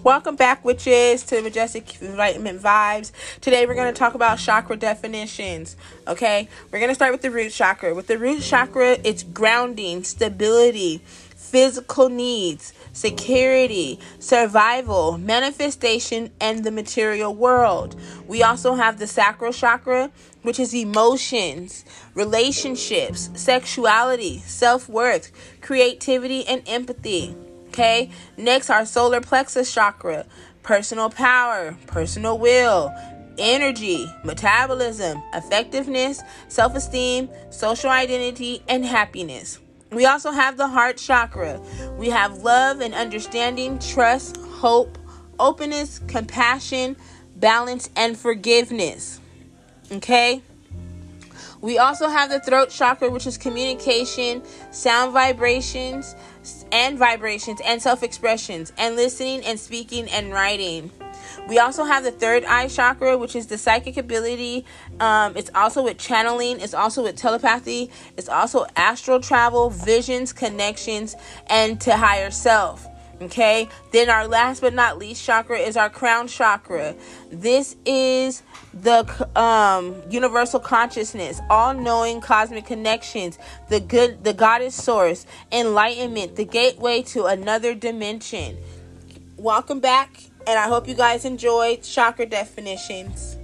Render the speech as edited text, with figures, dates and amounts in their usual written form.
Welcome back, witches, to Majestic Enlightenment Vibes. Today we're going to talk about chakra definitions. Okay, we're going to start with the root chakra. With the root chakra, it's grounding, stability, physical needs, security, survival, manifestation, and the material world. We also have the sacral chakra, which is emotions, relationships, sexuality, self-worth, creativity, and empathy. Okay, next, our solar plexus chakra, personal power, personal will, energy, metabolism, effectiveness, self-esteem, social identity, and happiness. We also have the heart chakra. We have love and understanding, trust, hope, openness, compassion, balance, and forgiveness. Okay? We also have the throat chakra, which is communication, sound vibrations, and self-expressions, and listening and speaking and writing. We also have the third eye chakra, which is the psychic ability. It's also with channeling. It's also with telepathy. It's also astral travel, visions, connections, and to higher self. Okay, then our last but not least chakra is our crown chakra. This is the universal consciousness, all-knowing cosmic connections, the goddess source, enlightenment, the gateway to another dimension. Welcome back, and I hope you guys enjoyed chakra definitions.